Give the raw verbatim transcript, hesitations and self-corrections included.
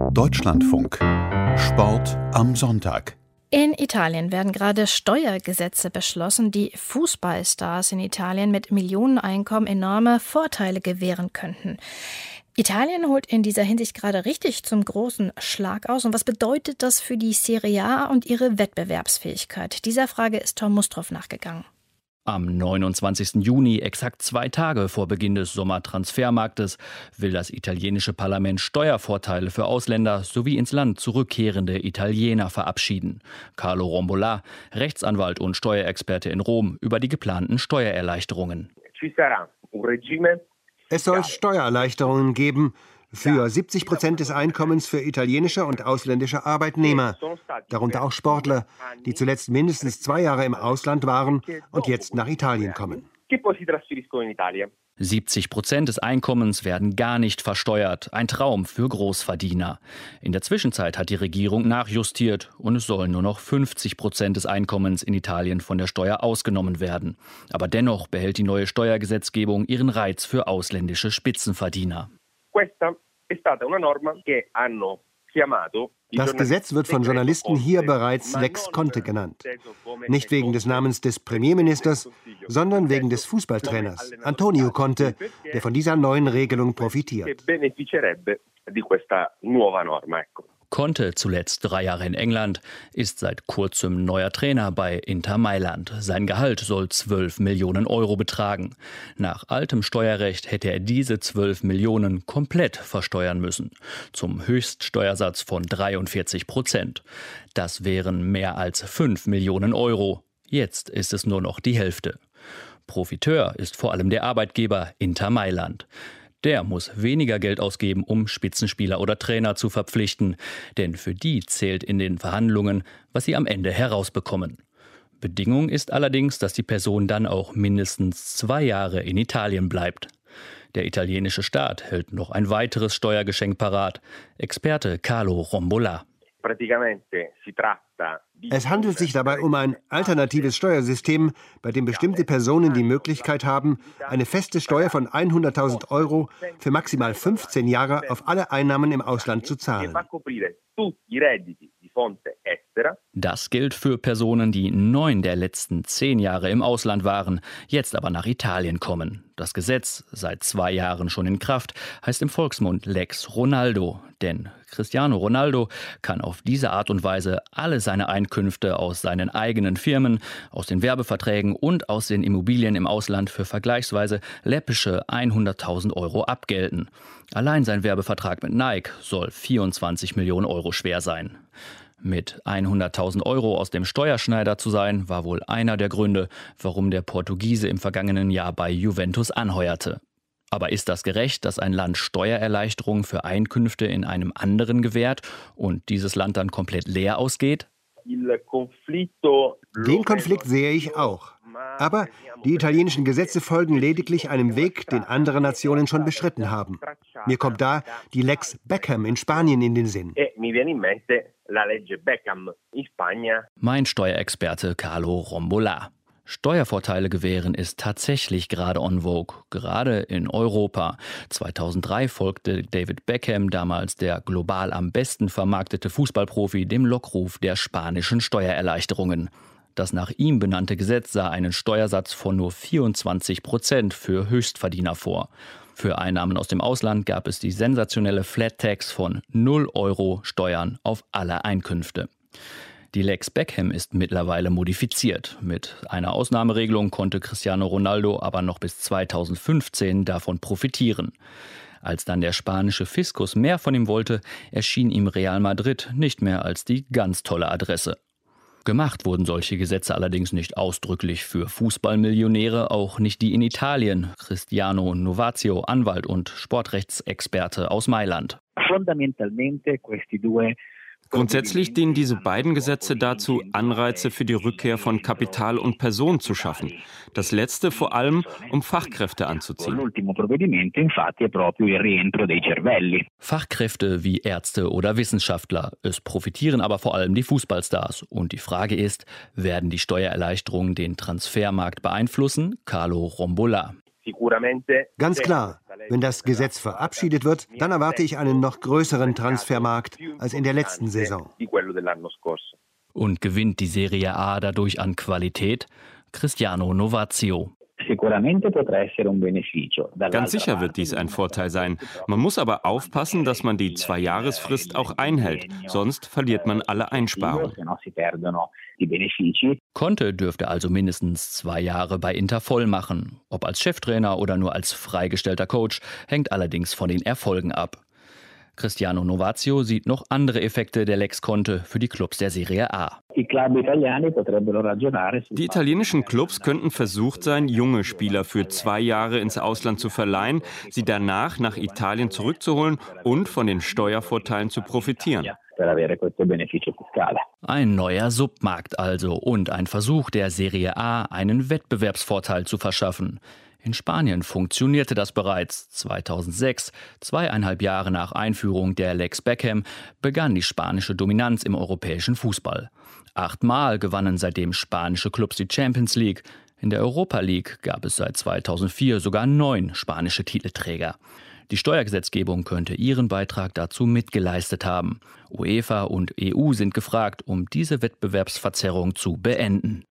Deutschlandfunk. Sport am Sonntag. In Italien werden gerade Steuergesetze beschlossen, die Fußballstars in Italien mit Millioneneinkommen enorme Vorteile gewähren könnten. Italien holt in dieser Hinsicht gerade richtig zum großen Schlag aus. Und was bedeutet das für die Serie A und ihre Wettbewerbsfähigkeit? Dieser Frage ist Tom Mustrow nachgegangen. Am neunundzwanzigsten Juni, exakt zwei Tage vor Beginn des Sommertransfermarktes, will das italienische Parlament Steuervorteile für Ausländer sowie ins Land zurückkehrende Italiener verabschieden. Carlo Rombolà, Rechtsanwalt und Steuerexperte in Rom, über die geplanten Steuererleichterungen. Es soll Steuererleichterungen geben für siebzig Prozent des Einkommens für italienische und ausländische Arbeitnehmer, darunter auch Sportler, die zuletzt mindestens zwei Jahre im Ausland waren und jetzt nach Italien kommen. siebzig Prozent des Einkommens werden gar nicht versteuert. Ein Traum für Großverdiener. In der Zwischenzeit hat die Regierung nachjustiert und es sollen nur noch fünfzig Prozent des Einkommens in Italien von der Steuer ausgenommen werden. Aber dennoch behält die neue Steuergesetzgebung ihren Reiz für ausländische Spitzenverdiener. Das Gesetz wird von Journalisten hier bereits Lex Conte genannt. Nicht wegen des Namens des Premierministers, sondern wegen des Fußballtrainers Antonio Conte, der von dieser neuen Regelung profitiert. Conte, zuletzt drei Jahre in England, ist seit kurzem neuer Trainer bei Inter Mailand. Sein Gehalt soll zwölf Millionen Euro betragen. Nach altem Steuerrecht hätte er diese zwölf Millionen komplett versteuern müssen. Zum Höchststeuersatz von dreiundvierzig Prozent. Das wären mehr als fünf Millionen Euro. Jetzt ist es nur noch die Hälfte. Profiteur ist vor allem der Arbeitgeber Inter Mailand. Der muss weniger Geld ausgeben, um Spitzenspieler oder Trainer zu verpflichten. Denn für die zählt in den Verhandlungen, was sie am Ende herausbekommen. Bedingung ist allerdings, dass die Person dann auch mindestens zwei Jahre in Italien bleibt. Der italienische Staat hält noch ein weiteres Steuergeschenk parat. Experte Carlo Rombolà. Es handelt sich dabei um ein alternatives Steuersystem, bei dem bestimmte Personen die Möglichkeit haben, eine feste Steuer von hunderttausend Euro für maximal fünfzehn Jahre auf alle Einnahmen im Ausland zu zahlen. Das gilt für Personen, die neun der letzten zehn Jahre im Ausland waren, jetzt aber nach Italien kommen. Das Gesetz, seit zwei Jahren schon in Kraft, heißt im Volksmund Lex Ronaldo. Denn Cristiano Ronaldo kann auf diese Art und Weise alle seine Einkünfte aus seinen eigenen Firmen, aus den Werbeverträgen und aus den Immobilien im Ausland für vergleichsweise läppische hunderttausend Euro abgelten. Allein sein Werbevertrag mit Nike soll vierundzwanzig Millionen Euro schwer sein. Mit hunderttausend Euro aus dem Steuerschneider zu sein, war wohl einer der Gründe, warum der Portugiese im vergangenen Jahr bei Juventus anheuerte. Aber ist das gerecht, dass ein Land Steuererleichterungen für Einkünfte in einem anderen gewährt und dieses Land dann komplett leer ausgeht? Den Konflikt sehe ich auch. Aber die italienischen Gesetze folgen lediglich einem Weg, den andere Nationen schon beschritten haben. Mir kommt da die Lex Beckham in Spanien in den Sinn. Mein Steuerexperte Carlo Rombolà. Steuervorteile gewähren ist tatsächlich gerade en vogue, gerade in Europa. zweitausenddrei folgte David Beckham, damals der global am besten vermarktete Fußballprofi, dem Lockruf der spanischen Steuererleichterungen. Das nach ihm benannte Gesetz sah einen Steuersatz von nur vierundzwanzig Prozent für Höchstverdiener vor. Für Einnahmen aus dem Ausland gab es die sensationelle Flat Tax von null Euro Steuern auf alle Einkünfte. Die Lex Beckham ist mittlerweile modifiziert. Mit einer Ausnahmeregelung konnte Cristiano Ronaldo aber noch bis zweitausendfünfzehn davon profitieren. Als dann der spanische Fiskus mehr von ihm wollte, erschien ihm Real Madrid nicht mehr als die ganz tolle Adresse. Gemacht wurden solche Gesetze allerdings nicht ausdrücklich für Fußballmillionäre, auch nicht die in Italien. Cristiano Novazio, Anwalt und Sportrechtsexperte aus Mailand. Grundsätzlich dienen diese beiden Gesetze dazu, Anreize für die Rückkehr von Kapital und Personen zu schaffen. Das letzte vor allem, um Fachkräfte anzuziehen. Fachkräfte wie Ärzte oder Wissenschaftler. Es profitieren aber vor allem die Fußballstars. Und die Frage ist, werden die Steuererleichterungen den Transfermarkt beeinflussen? Carlo Rombolà. Ganz klar, wenn das Gesetz verabschiedet wird, dann erwarte ich einen noch größeren Transfermarkt als in der letzten Saison. Und gewinnt die Serie A dadurch an Qualität? Cristiano Novazio. Ganz sicher wird dies ein Vorteil sein. Man muss aber aufpassen, dass man die Zwei-Jahres-Frist auch einhält. Sonst verliert man alle Einsparungen. Conte dürfte also mindestens zwei Jahre bei Inter voll machen. Ob als Cheftrainer oder nur als freigestellter Coach, hängt allerdings von den Erfolgen ab. Cristiano Novazio sieht noch andere Effekte der Lex Conte für die Clubs der Serie A. Die italienischen Clubs könnten versucht sein, junge Spieler für zwei Jahre ins Ausland zu verleihen, sie danach nach Italien zurückzuholen und von den Steuervorteilen zu profitieren. Ein neuer Submarkt also und ein Versuch der Serie A, einen Wettbewerbsvorteil zu verschaffen. In Spanien funktionierte das bereits. zweitausendsechs, zweieinhalb Jahre nach Einführung der Lex Beckham, begann die spanische Dominanz im europäischen Fußball. Achtmal gewannen seitdem spanische Clubs die Champions League. In der Europa League gab es seit zweitausendvier sogar neun spanische Titelträger. Die Steuergesetzgebung könnte ihren Beitrag dazu mitgeleistet haben. UEFA und E U sind gefragt, um diese Wettbewerbsverzerrung zu beenden.